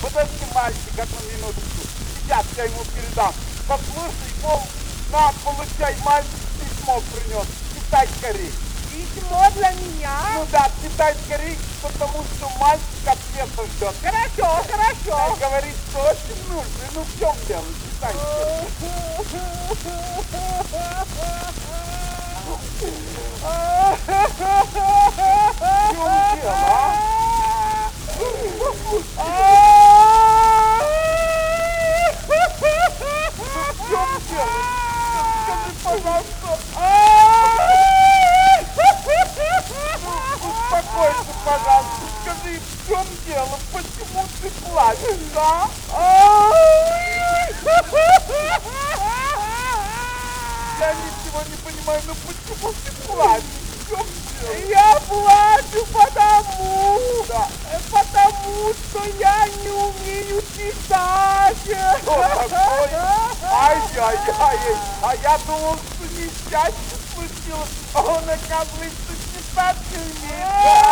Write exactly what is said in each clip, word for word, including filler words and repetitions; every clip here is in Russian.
Подожди, мальчик, одну минуточку. Сейчас я ему передам. Послушай, мол, на, получай, мальчик письмо принес. Читай скорей. Письмо для меня? Ну да, читай скорей, потому что мальчик ответа ждет. Хорошо, хорошо. Он говорит, что очень нужно. Ну в чем дело? Читай скорей. В чем дело, а? В чем дело? Скажи, пожалуйста. Успокойся, пожалуйста. Скажи, в чем дело? Почему ты плачешь, а? Я ничего не понимаю, но почему ты плачешь? В чем дело? Я плачу потому, Да. потому что я не умею читать. Что такое? Ай-яй-яй, а я думал, что несчастье случилось, а он, оказывается, читать не умеет.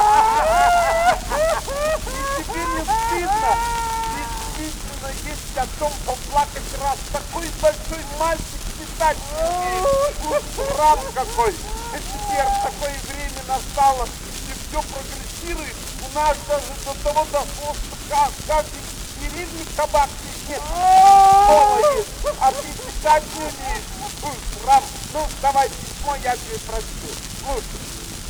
И тебе не стыдно? Действительно, есть о чем поплакать, раз такой большой мальчик читать не умеет. Уж срам какой. И теперь такое время настало, где все прогрессирует. У нас даже до того дошло, что каждый деревне кабак нет. А ты читать не умеешь. Уж срам. Ну, давай письмо, я тебе прочту. Слушай.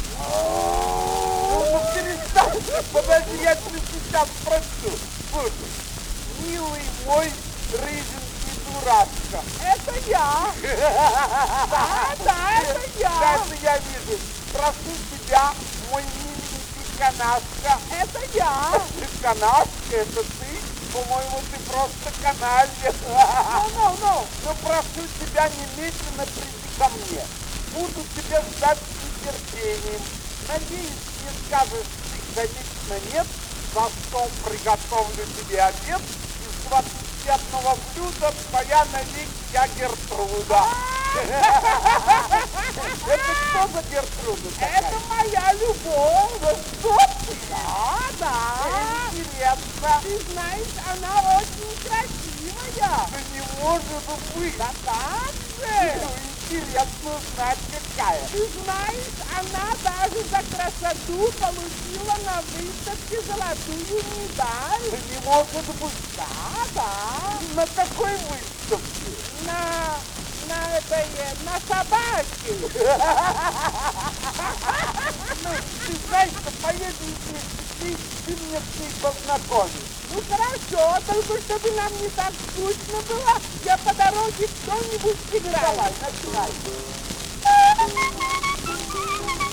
Ну, ну перестань. Подожди, я тебе сейчас прочту. Слушай. Милый мой рыженький дурашка. Это я. Да, да, это я. Да, это я вижу. Прошу тебя, мой миленький канашка. Это я. Канашка, это ты? По-моему, ты просто каналья. Ну, ну, ну. Но прошу тебя немедленно прийти ко мне. Буду тебя ждать с нетерпением. Надеюсь, не скажешь ты, конечно, нет. За стол приготовлю тебе обед. Из двадцатиодного блюда твоя навеки я Гертруда. Это что за Гертруда такая? Это моя любовь. Ну что ты? Да, да. Интересно. Ты знаешь, она очень красивая. Да не может быть. Да так же. Ну, интересно знать, какая. Ты знаешь, она даже за красоту получила на выставке золотую медаль. Да не может быть. Да, да. На какой выставке? На, на этой, на собаке. Ну, ты знаешь, что поедем вместе, ты, ты меня с ней познакомишь. Ну хорошо, только чтобы нам не так скучно было, я по дороге что-нибудь играю. Давай, начинай.